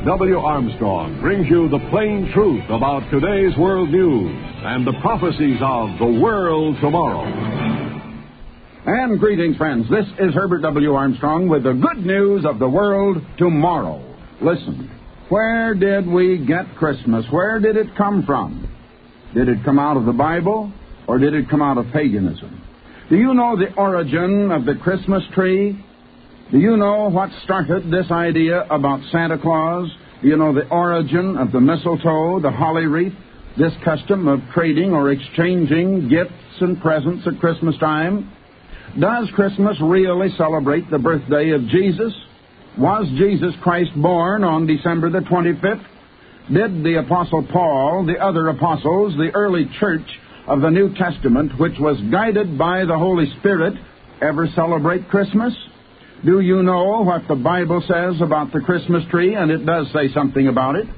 Herbert W. Armstrong brings you the plain truth about today's world news and the prophecies of the world tomorrow. And greetings, friends. This is Herbert W. Armstrong with the good news of the world tomorrow. Listen, where did we get Christmas? Where did it come from? Did it come out of the Bible, or did it come out of paganism? Do you know the origin of the Christmas tree? Do you know what started this idea about Santa Claus? Do you know the origin of the mistletoe, the holly wreath, this custom of trading or exchanging gifts and presents at Christmas time? Does Christmas really celebrate the birthday of Jesus? Was Jesus Christ born on December the 25th? Did the Apostle Paul, the other apostles, the early church of the New Testament, which was guided by the Holy Spirit, ever celebrate Christmas? Do you know what the Bible says about the Christmas tree? And it does say something about it.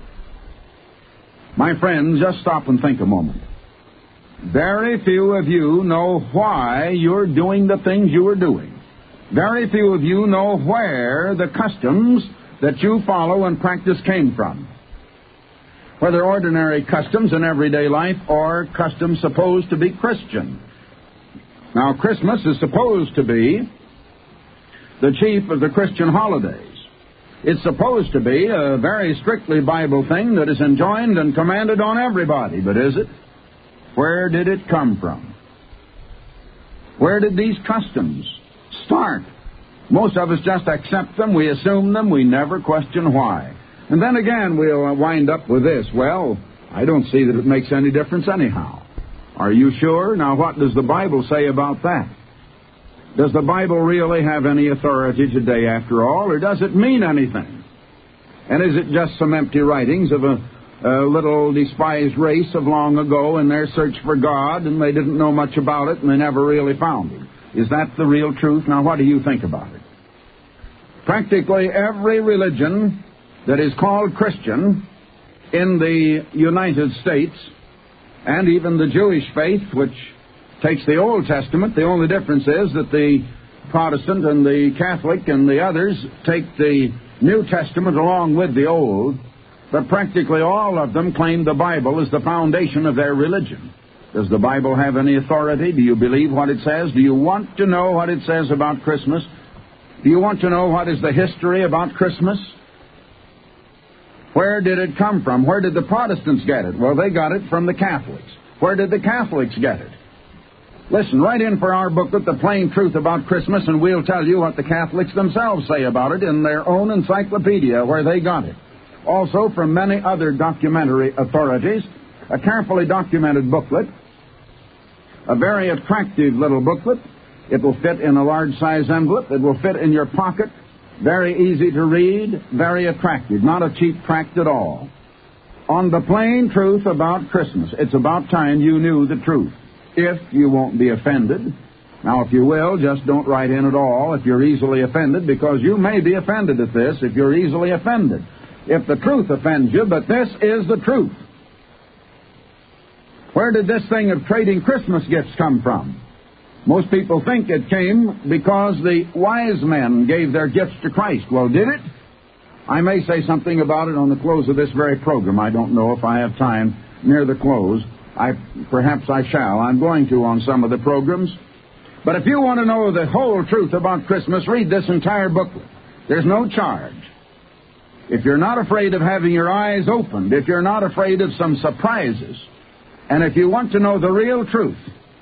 My friends, just stop and think a moment. Very few of you know why you're doing the things you are doing. Very few of you know where the customs that you follow and practice came from. Whether ordinary customs in everyday life or customs supposed to be Christian. Now, Christmas is supposed to be the chief of the Christian holidays. It's supposed to be a very strictly Bible thing that is enjoined and commanded on everybody, but is it? Where did it come from? Where did these customs start? Most of us just accept them, we assume them, we never question why. And then again, we'll wind up with this. Well, I don't see that it makes any difference anyhow. Are you sure? Now, what does the Bible say about that? Does the Bible really have any authority today after all, or does it mean anything? And is it just some empty writings of a little despised race of long ago in their search for God, and they didn't know much about it, and they never really found Him? Is that the real truth? Now, what do you think about it? Practically every religion that is called Christian in the United States, and even the Jewish faith, which takes the Old Testament, the only difference is that the Protestant and the Catholic and the others take the New Testament along with the Old, but practically all of them claim the Bible as the foundation of their religion. Does the Bible have any authority? Do you believe what it says? Do you want to know what it says about Christmas? Do you want to know what is the history about Christmas? Where did it come from? Where did the Protestants get it? Well, they got it from the Catholics. Where did the Catholics get it? Listen, write in for our booklet, The Plain Truth About Christmas, and we'll tell you what the Catholics themselves say about it in their own encyclopedia, where they got it. Also, from many other documentary authorities, a carefully documented booklet, a very attractive little booklet. It will fit in a large-size envelope. It will fit in your pocket. Very easy to read, very attractive, not a cheap tract at all. On the plain truth about Christmas. It's about time you knew the truth, if you won't be offended. Now, if you will, just don't write in at all if you're easily offended, because you may be offended at this if you're easily offended. If the truth offends you, but this is the truth. Where did this thing of trading Christmas gifts come from? Most people think it came because the wise men gave their gifts to Christ. Well, did it? I may say something about it on the close of this very program. I don't know if I have time near the close. Perhaps I shall. I'm going to on some of the programs. But if you want to know the whole truth about Christmas, read this entire booklet. There's no charge. If you're not afraid of having your eyes opened, if you're not afraid of some surprises, and if you want to know the real truth,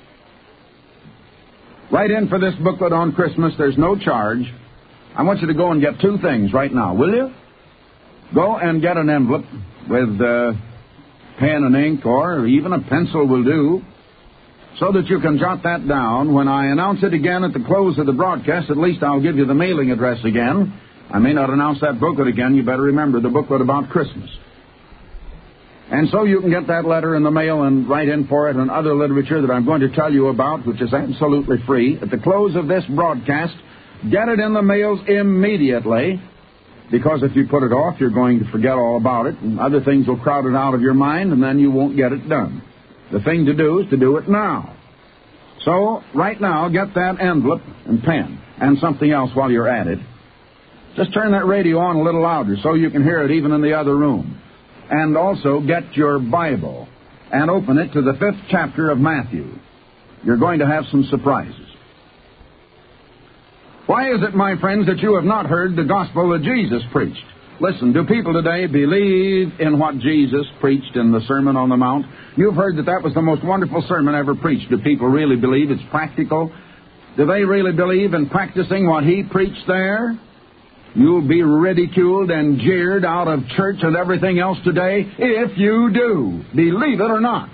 write in for this booklet on Christmas. There's no charge. I want you to go and get two things right now, will you? Go and get an envelope with pen and ink, or even a pencil will do, so that you can jot that down. When I announce it again at the close of the broadcast, at least I'll give you the mailing address again. I may not announce that booklet again. You better remember the booklet about Christmas. And so you can get that letter in the mail and write in for it, and other literature that I'm going to tell you about, which is absolutely free. At the close of this broadcast, get it in the mails immediately, because if you put it off, you're going to forget all about it, and other things will crowd it out of your mind, and then you won't get it done. The thing to do is to do it now. So, right now, get that envelope and pen, and something else while you're at it. Just turn that radio on a little louder so you can hear it even in the other room. And also get your Bible and open it to the 5th chapter of Matthew. You're going to have some surprises. Why is it, my friends, that you have not heard the gospel that Jesus preached? Listen, do people today believe in what Jesus preached in the Sermon on the Mount? You've heard that was the most wonderful sermon ever preached. Do people really believe it's practical? Do they really believe in practicing what he preached there? You'll be ridiculed and jeered out of church and everything else today if you do. Believe it or not.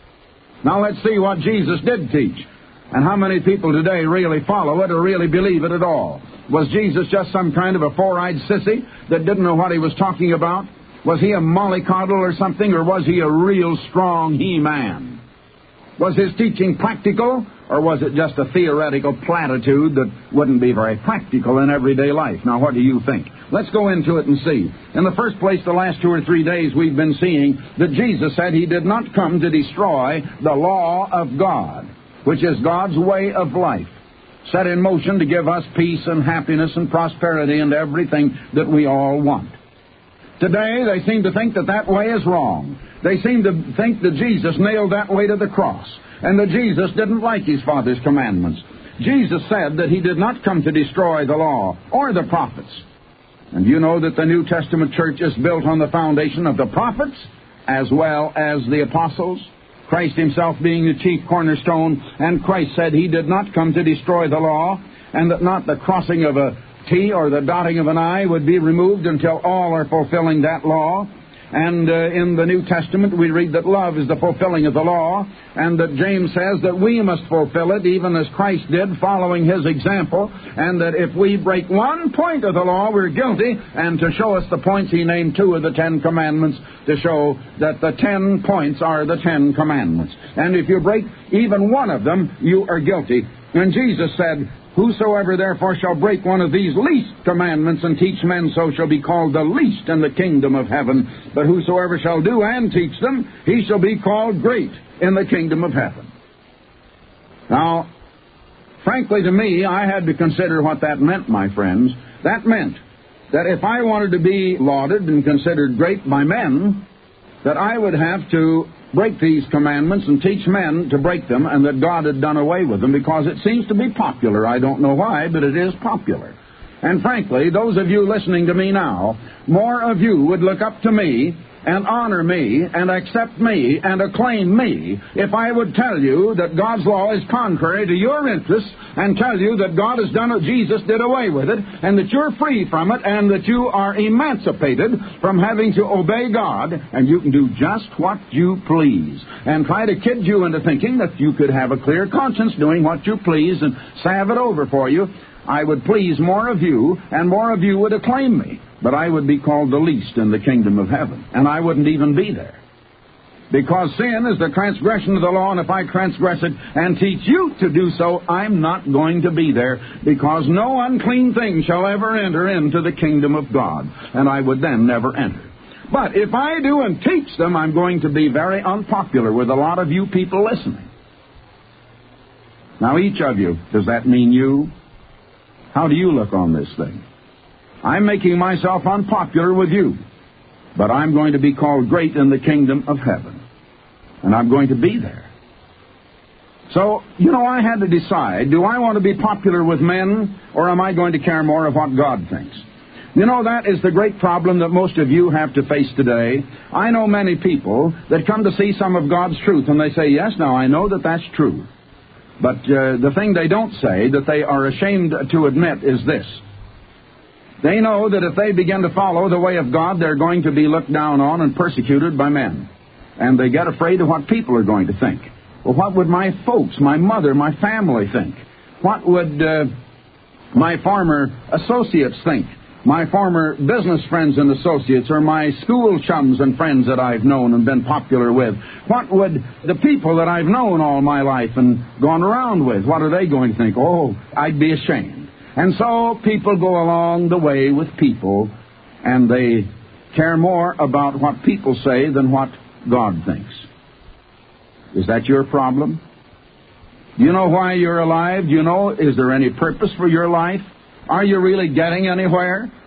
Now let's see what Jesus did teach. And how many people today really follow it or really believe it at all? Was Jesus just some kind of a four-eyed sissy that didn't know what he was talking about? Was he a mollycoddle or something, or was he a real strong he-man? Was his teaching practical, or was it just a theoretical platitude that wouldn't be very practical in everyday life? Now, what do you think? Let's go into it and see. In the first place, the last 2 or 3 days we've been seeing that Jesus said he did not come to destroy the law of God, which is God's way of life, set in motion to give us peace and happiness and prosperity and everything that we all want. Today, they seem to think that way is wrong. They seem to think that Jesus nailed that way to the cross, and that Jesus didn't like his Father's commandments. Jesus said that he did not come to destroy the law or the prophets. And you know that the New Testament church is built on the foundation of the prophets as well as the apostles, Christ himself being the chief cornerstone. And Christ said he did not come to destroy the law, and that not the crossing of a T or the dotting of an I would be removed until all are fulfilling that law. And in the New Testament we read that love is the fulfilling of the law, and that James says that we must fulfill it even as Christ did, following his example, and that if we break one point of the law, we're guilty. And to show us the points, he named 2 of the 10 commandments to show that the 10 points are the 10 commandments. And if you break even one of them, you are guilty. And Jesus said, "Whosoever therefore shall break one of these least commandments and teach men so shall be called the least in the kingdom of heaven. But whosoever shall do and teach them, he shall be called great in the kingdom of heaven." Now, frankly to me, I had to consider what that meant, my friends. That meant that if I wanted to be lauded and considered great by men, that I would have to break these commandments and teach men to break them, and that God had done away with them, because it seems to be popular. I don't know why, but it is popular. And frankly, those of you listening to me now, more of you would look up to me and honor me and accept me and acclaim me if I would tell you that God's law is contrary to your interests, and tell you that God has done it, Jesus did away with it, and that you're free from it, and that you are emancipated from having to obey God, and you can do just what you please, and try to kid you into thinking that you could have a clear conscience doing what you please and salve it over for you. I would please more of you, and more of you would acclaim me. But I would be called the least in the kingdom of heaven, and I wouldn't even be there. Because sin is the transgression of the law, and if I transgress it and teach you to do so, I'm not going to be there, because no unclean thing shall ever enter into the kingdom of God, and I would then never enter. But if I do and teach them, I'm going to be very unpopular with a lot of you people listening. Now, each of you, does that mean you? How do you look on this thing? I'm making myself unpopular with you, but I'm going to be called great in the kingdom of heaven, and I'm going to be there. So, I had to decide, do I want to be popular with men, or am I going to care more of what God thinks? That is the great problem that most of you have to face today. I know many people that come to see some of God's truth, and they say, yes, now I know that that's true. But the thing they don't say, that they are ashamed to admit, is this. They know that if they begin to follow the way of God, they're going to be looked down on and persecuted by men. And they get afraid of what people are going to think. Well, what would my folks, my mother, my family think? What would my former associates think? My former business friends and associates, or my school chums and friends that I've known and been popular with? What would the people that I've known all my life and gone around with, what are they going to think? Oh, I'd be ashamed. And so people go along the way with people, and they care more about what people say than what God thinks. Is that your problem? Do you know why you're alive? Do you know, is there any purpose for your life? Are you really getting anywhere?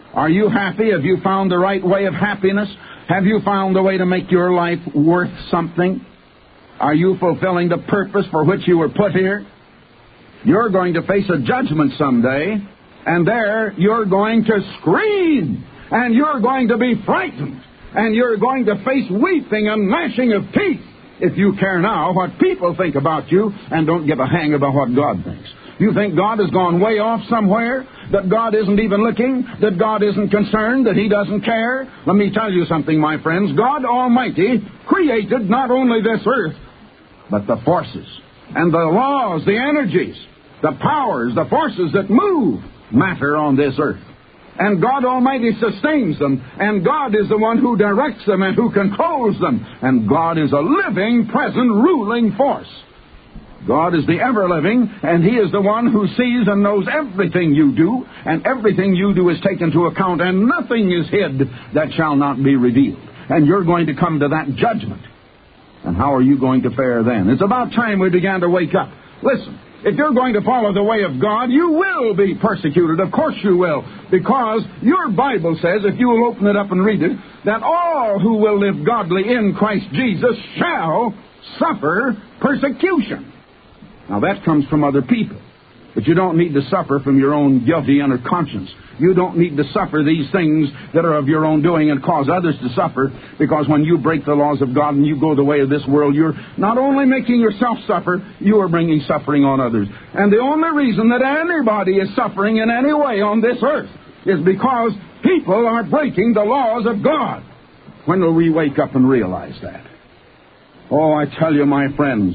Are you happy? Have you found the right way of happiness? Have you found the way to make your life worth something? Are you fulfilling the purpose for which you were put here? You're going to face a judgment someday, and there you're going to scream, and you're going to be frightened, and you're going to face weeping and gnashing of teeth if you care now what people think about you and don't give a hang about what God thinks. You think God has gone way off somewhere? That God isn't even looking? That God isn't concerned? That He doesn't care? Let me tell you something, my friends. God Almighty created not only this earth, but the forces and the laws, the energies, the powers, the forces that move matter on this earth. And God Almighty sustains them, and God is the one who directs them and who controls them. And God is a living, present, ruling force. God is the ever-living, and He is the one who sees and knows everything you do, and everything you do is taken into account, and nothing is hid that shall not be revealed. And you're going to come to that judgment. And how are you going to fare then? It's about time we began to wake up. Listen, if you're going to follow the way of God, you will be persecuted. Of course you will, because your Bible says, if you will open it up and read it, that all who will live godly in Christ Jesus shall suffer persecution. Now, that comes from other people. But you don't need to suffer from your own guilty inner conscience. You don't need to suffer these things that are of your own doing and cause others to suffer, because when you break the laws of God and you go the way of this world, you're not only making yourself suffer, you are bringing suffering on others. And the only reason that anybody is suffering in any way on this earth is because people are breaking the laws of God. When will we wake up and realize that? Oh, I tell you, my friends,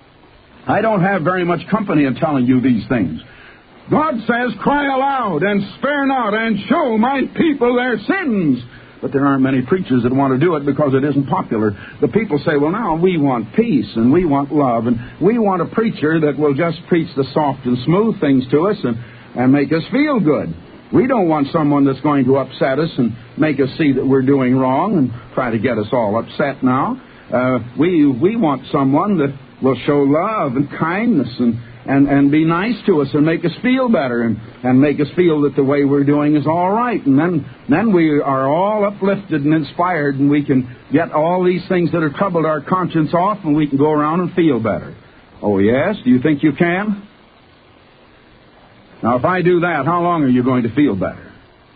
I don't have very much company in telling you these things. God says, cry aloud and spare not and show my people their sins. But there aren't many preachers that want to do it because it isn't popular. The people say, well, now we want peace and we want love, and we want a preacher that will just preach the soft and smooth things to us and make us feel good. We don't want someone that's going to upset us and make us see that we're doing wrong and try to get us all upset now. We want someone that will show love and kindness and be nice to us and make us feel better and make us feel that the way we're doing is all right. And then we are all uplifted and inspired, and we can get all these things that have troubled our conscience off, and we can go around and feel better. Oh, yes? Do you think you can? Now, if I do that, how long are you going to feel better?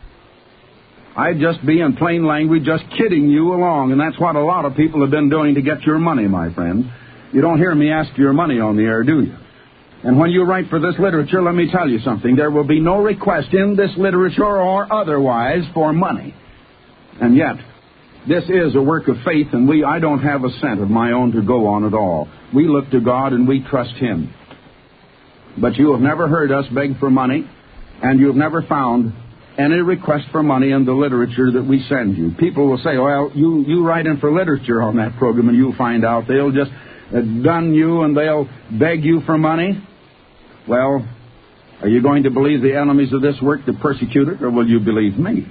I'd just be, in plain language, just kidding you along, and that's what a lot of people have been doing to get your money, my friend. You don't hear me ask for your money on the air, do you? And when you write for this literature, let me tell you something. There will be no request in this literature or otherwise for money. And yet, this is a work of faith, and I don't have a cent of my own to go on at all. We look to God and we trust Him. But you have never heard us beg for money, and you have never found any request for money in the literature that we send you. People will say, well, you write in for literature on that program, and you'll find out they'll just dun you and they'll beg you for money. Well, are you going to believe the enemies of this work that persecute it, or will you believe me?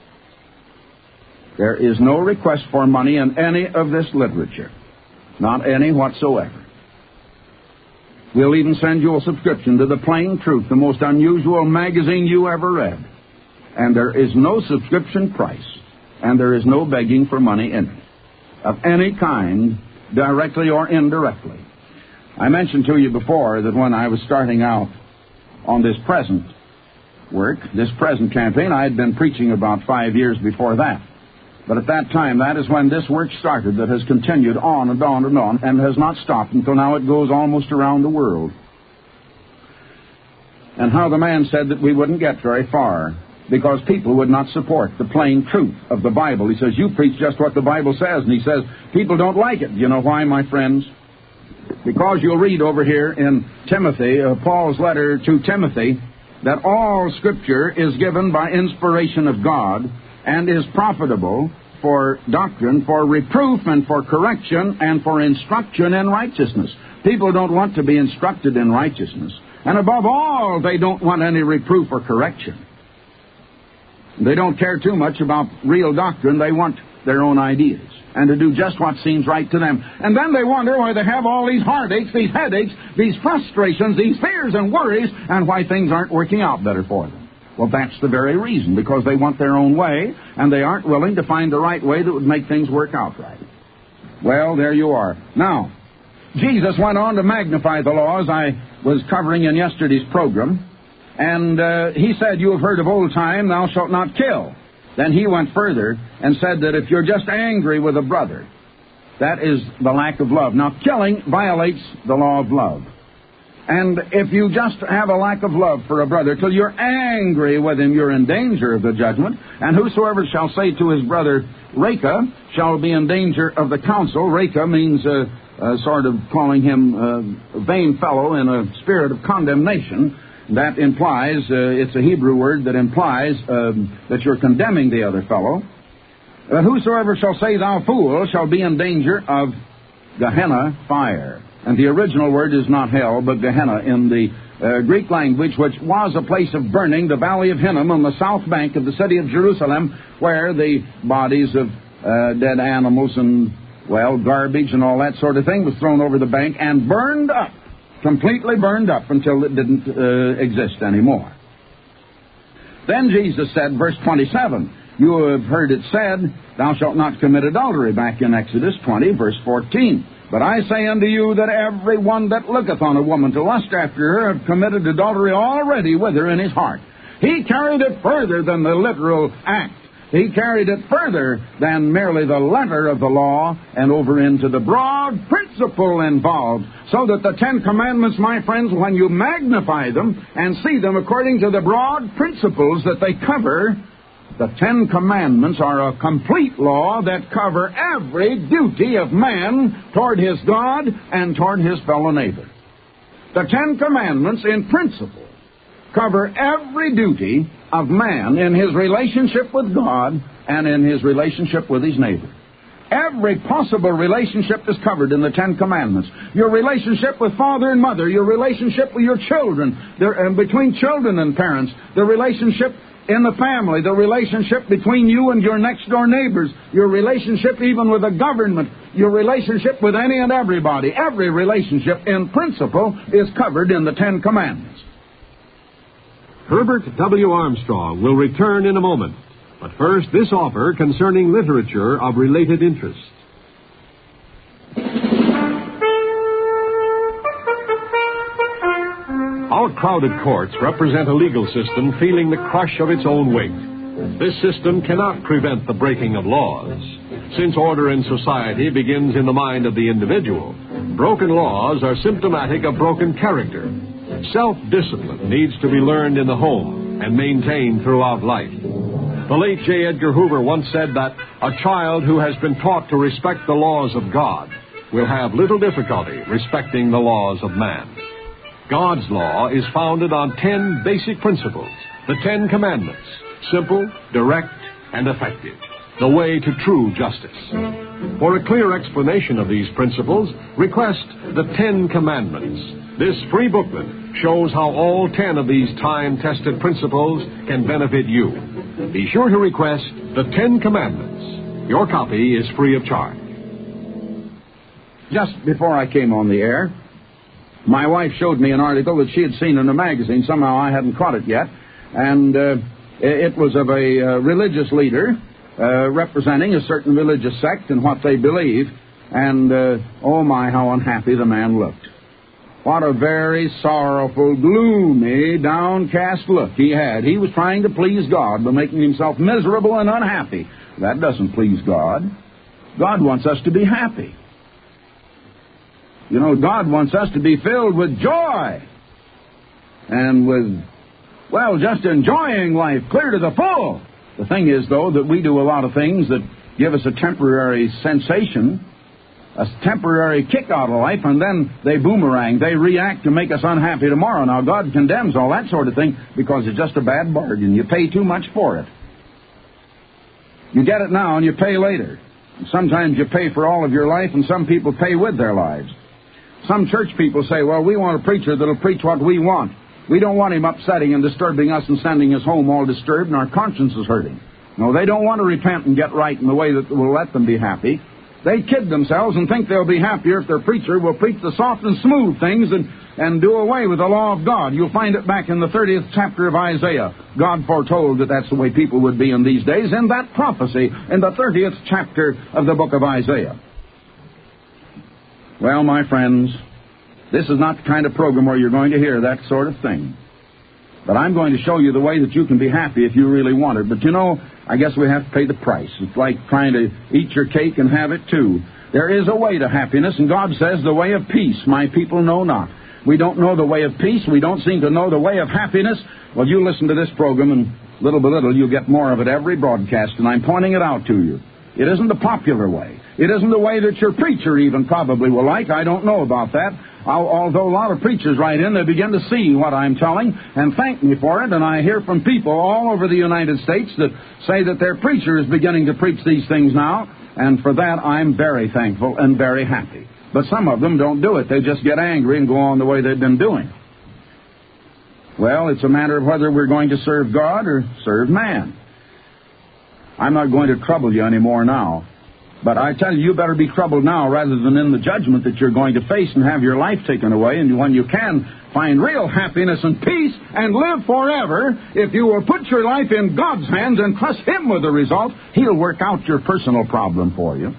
There is no request for money in any of this literature. Not any whatsoever. We'll even send you a subscription to The Plain Truth, the most unusual magazine you ever read. And there is no subscription price, and there is no begging for money in it, of any kind, directly or indirectly. I mentioned to you before that when I was starting out on this present work, this present campaign, I had been preaching about 5 years before that. But at that time, that is when this work started that has continued on and on and on and has not stopped until now it goes almost around the world. And how the man said that we wouldn't get very far because people would not support the plain truth of the Bible. He says, you preach just what the Bible says. And he says, people don't like it. You know why, my friends? Because you'll read over here in Timothy, Paul's letter to Timothy, that all Scripture is given by inspiration of God and is profitable for doctrine, for reproof, and for correction, and for instruction in righteousness. People don't want to be instructed in righteousness. And above all, they don't want any reproof or correction. They don't care too much about real doctrine. They want their own ideas and to do just what seems right to them. And then they wonder why they have all these heartaches, these headaches, these frustrations, these fears and worries, and why things aren't working out better for them. Well, that's the very reason, because they want their own way, and they aren't willing to find the right way that would make things work out right. Well, there you are. Now, Jesus went on to magnify the law, as I was covering in yesterday's program, and he said, you have heard of old time, thou shalt not kill. Then he went further and said that if you're just angry with a brother, that is the lack of love. Now, killing violates the law of love. And if you just have a lack of love for a brother till you're angry with him, you're in danger of the judgment. And whosoever shall say to his brother, Reka, shall be in danger of the council. Reka means sort of calling him a vain fellow in a spirit of condemnation. That implies, it's a Hebrew word that implies that you're condemning the other fellow. But whosoever shall say, thou fool, shall be in danger of Gehenna fire. And the original word is not hell, but Gehenna in the Greek language, which was a place of burning, the valley of Hinnom on the south bank of the city of Jerusalem, where the bodies of dead animals and, garbage and all that sort of thing was thrown over the bank and burned up, completely burned up until it didn't exist anymore. Then Jesus said, verse 27, you have heard it said, thou shalt not commit adultery, back in Exodus 20, verse 14. But I say unto you that every one that looketh on a woman to lust after her hath committed adultery already with her in his heart. He carried it further than the literal act. He carried it further than merely the letter of the law and over into the broad principle involved. So that the Ten Commandments, my friends, when you magnify them and see them according to the broad principles that they cover, the Ten Commandments are a complete law that cover every duty of man toward his God and toward his fellow neighbor. The Ten Commandments, in principle, cover every duty of man in his relationship with God and in his relationship with his neighbor. Every possible relationship is covered in the Ten Commandments. Your relationship with father and mother, your relationship with your children, between children and parents, the relationship in the family, the relationship between you and your next-door neighbors, your relationship even with the government, your relationship with any and everybody. Every relationship, in principle, is covered in the Ten Commandments. Herbert W. Armstrong will return in a moment. But first, this offer concerning literature of related interest. Our crowded courts represent a legal system feeling the crush of its own weight. This system cannot prevent the breaking of laws. Since order in society begins in the mind of the individual, broken laws are symptomatic of broken character. Self-discipline needs to be learned in the home and maintained throughout life. The late J. Edgar Hoover once said that a child who has been taught to respect the laws of God will have little difficulty respecting the laws of man. God's law is founded on 10 basic principles, the 10 Commandments, simple, direct, and effective, the way to true justice. For a clear explanation of these principles, request the 10 Commandments. This free booklet shows how all 10 of these time-tested principles can benefit you. Be sure to request the 10 Commandments. Your copy is free of charge. Just before I came on the air, my wife showed me an article that she had seen in a magazine. Somehow I hadn't caught it yet. And it was of a religious leader representing a certain religious sect and what they believe. And, oh my, how unhappy the man looked. What a very sorrowful, gloomy, downcast look he had. He was trying to please God by making himself miserable and unhappy. That doesn't please God. God wants us to be happy. You know, God wants us to be filled with joy and with, just enjoying life clear to the full. The thing is, though, that we do a lot of things that give us a temporary sensation, a temporary kick out of life, and then they boomerang. They react to make us unhappy tomorrow. Now, God condemns all that sort of thing because it's just a bad bargain. You pay too much for it. You get it now and you pay later. Sometimes you pay for all of your life, and some people pay with their lives. Some church people say, well, we want a preacher that'll preach what we want. We don't want him upsetting and disturbing us and sending us home all disturbed and our conscience is hurting. No, they don't want to repent and get right in the way that will let them be happy. They kid themselves and think they'll be happier if their preacher will preach the soft and smooth things and do away with the law of God. You'll find it back in the 30th chapter of Isaiah. God foretold that that's the way people would be in these days in that prophecy in the 30th chapter of the book of Isaiah. Well, my friends, this is not the kind of program where you're going to hear that sort of thing. But I'm going to show you the way that you can be happy if you really want it. But you know, I guess we have to pay the price. It's like trying to eat your cake and have it too. There is a way to happiness, and God says, the way of peace my people know not. We don't know the way of peace. We don't seem to know the way of happiness. Well, you listen to this program, and little by little you'll get more of it every broadcast, and I'm pointing it out to you. It isn't the popular way. It isn't the way that your preacher even probably will like. I don't know about that. Although a lot of preachers write in, they begin to see what I'm telling and thank me for it. And I hear from people all over the United States that say that their preacher is beginning to preach these things now. And for that, I'm very thankful and very happy. But some of them don't do it. They just get angry and go on the way they've been doing. Well, it's a matter of whether we're going to serve God or serve man. I'm not going to trouble you anymore now. But I tell you, you better be troubled now rather than in the judgment that you're going to face and have your life taken away. And when you can, find real happiness and peace and live forever, if you will put your life in God's hands and trust Him with the result, He'll work out your personal problem for you.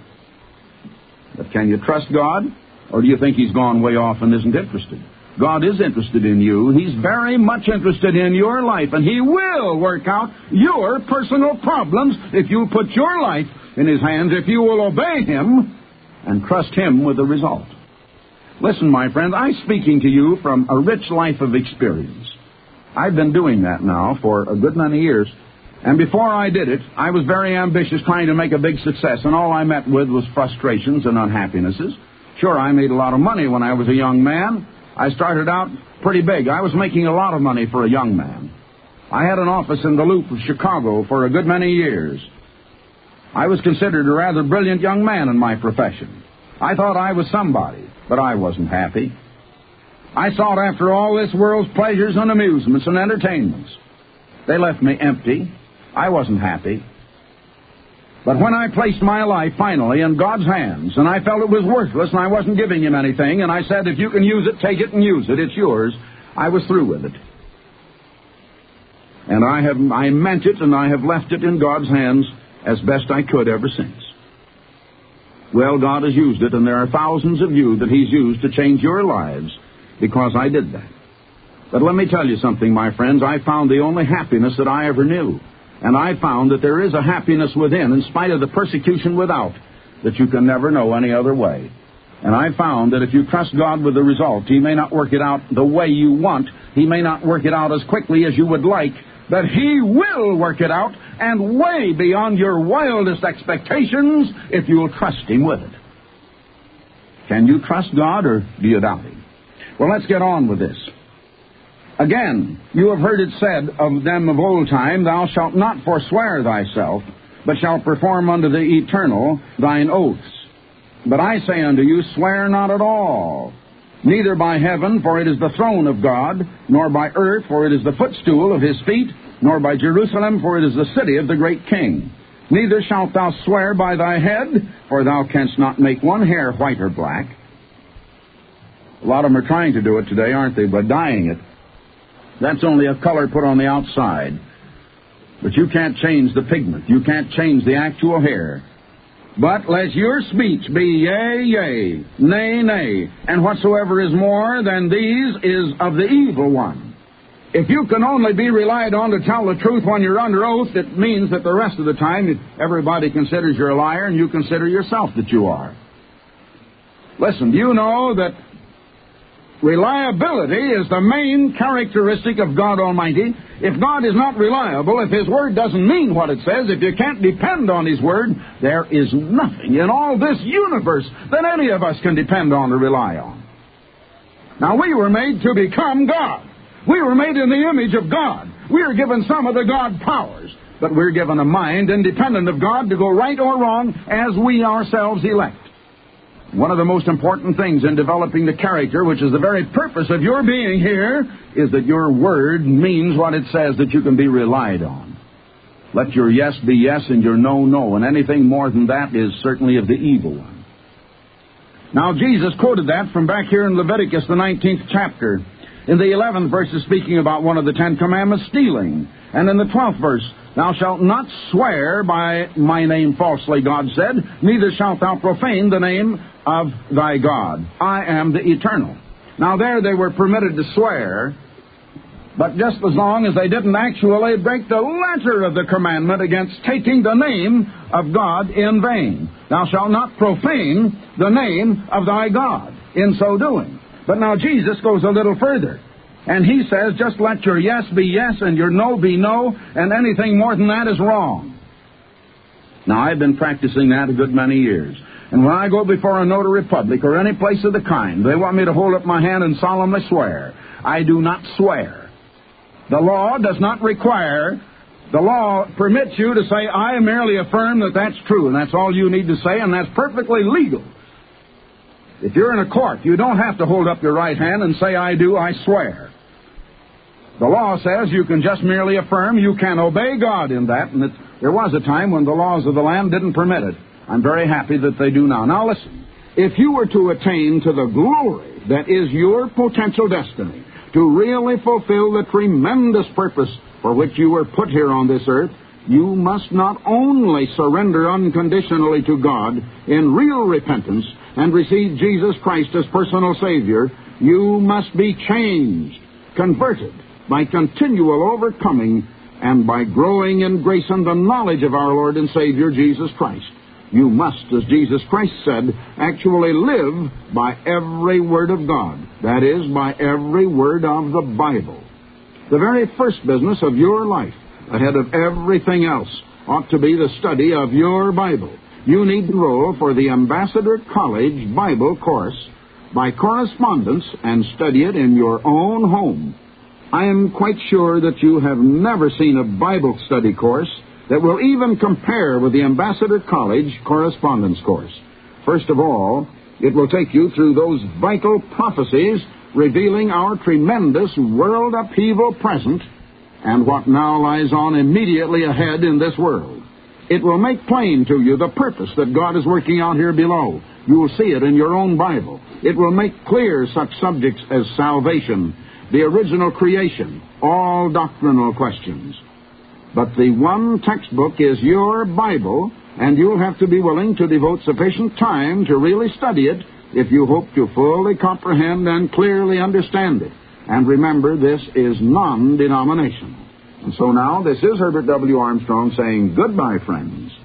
But can you trust God? Or do you think He's gone way off and isn't interested? God is interested in you. He's very much interested in your life, and He will work out your personal problems if you put your life in His hands, if you will obey Him and trust Him with the result. Listen, my friend, I'm speaking to you from a rich life of experience. I've been doing that now for a good many years. And before I did it, I was very ambitious, trying to make a big success, and all I met with was frustrations and unhappinesses. Sure, I made a lot of money when I was a young man. I started out pretty big. I was making a lot of money for a young man. I had an office in the Loop of Chicago for a good many years. I was considered a rather brilliant young man in my profession. I thought I was somebody, but I wasn't happy. I sought after all this world's pleasures and amusements and entertainments. They left me empty. I wasn't happy. But when I placed my life finally in God's hands, and I felt it was worthless and I wasn't giving Him anything, and I said, if you can use it, take it and use it. It's yours. I was through with it. And I meant it, and I have left it in God's hands as best I could ever since. Well, God has used it, and there are thousands of you that He's used to change your lives because I did that. But let me tell you something, my friends. I found the only happiness that I ever knew. And I found that there is a happiness within, in spite of the persecution without, that you can never know any other way. And I found that if you trust God with the result, He may not work it out the way you want. He may not work it out as quickly as you would like, but He will work it out, and way beyond your wildest expectations, if you'll trust Him with it. Can you trust God, or do you doubt Him? Well, let's get on with this. Again, you have heard it said of them of old time, thou shalt not forswear thyself, but shalt perform unto the eternal thine oaths. But I say unto you, swear not at all, neither by heaven, for it is the throne of God, nor by earth, for it is the footstool of His feet, nor by Jerusalem, for it is the city of the great King. Neither shalt thou swear by thy head, for thou canst not make one hair white or black. A lot of them are trying to do it today, aren't they, by dyeing it. That's only a color put on the outside. But you can't change the pigment. You can't change the actual hair. But let your speech be yea, yea, nay, nay, and whatsoever is more than these is of the evil one. If you can only be relied on to tell the truth when you're under oath, it means that the rest of the time everybody considers you're a liar and you consider yourself that you are. Listen, do you know that reliability is the main characteristic of God Almighty? If God is not reliable, if His Word doesn't mean what it says, if you can't depend on His Word, there is nothing in all this universe that any of us can depend on or rely on. Now, we were made to become God. We were made in the image of God. We are given some of the God powers, but we're given a mind independent of God to go right or wrong as we ourselves elect. One of the most important things in developing the character, which is the very purpose of your being here, is that your word means what it says, that you can be relied on. Let your yes be yes and your no, no. And anything more than that is certainly of the evil one. Now, Jesus quoted that from back here in Leviticus, the 19th chapter. In the 11th verse is speaking about one of the 10 commandments, stealing. And in the 12th verse, thou shalt not swear by my name falsely, God said, neither shalt thou profane the name of thy God. I am the eternal. Now there they were permitted to swear, but just as long as they didn't actually break the letter of the commandment against taking the name of God in vain. Thou shalt not profane the name of thy God in so doing. But now Jesus goes a little further, and he says, just let your yes be yes and your no be no, and anything more than that is wrong. Now, I've been practicing that a good many years. And when I go before a notary public or any place of the kind, they want me to hold up my hand and solemnly swear. I do not swear. The law does not require, the law permits you to say, I merely affirm that that's true, and that's all you need to say, and that's perfectly legal. If you're in a court, you don't have to hold up your right hand and say, I do, I swear. The law says you can just merely affirm, you can obey God in that, and there was a time when the laws of the land didn't permit it. I'm very happy that they do now. Now listen, if you were to attain to the glory that is your potential destiny, to really fulfill the tremendous purpose for which you were put here on this earth, you must not only surrender unconditionally to God in real repentance and receive Jesus Christ as personal Savior, you must be changed, converted by continual overcoming and by growing in grace and the knowledge of our Lord and Savior Jesus Christ. You must, as Jesus Christ said, actually live by every word of God. That is, by every word of the Bible. The very first business of your life, ahead of everything else, ought to be the study of your Bible. You need to enroll for the Ambassador College Bible course by correspondence and study it in your own home. I am quite sure that you have never seen a Bible study course that will even compare with the Ambassador College correspondence course. First of all, it will take you through those vital prophecies revealing our tremendous world upheaval present and what now lies on immediately ahead in this world. It will make plain to you the purpose that God is working out here below. You will see it in your own Bible. It will make clear such subjects as salvation, the original creation, all doctrinal questions. But the one textbook is your Bible, and you'll have to be willing to devote sufficient time to really study it if you hope to fully comprehend and clearly understand it. And remember, this is non-denominational. And so now, this is Herbert W. Armstrong saying goodbye, friends.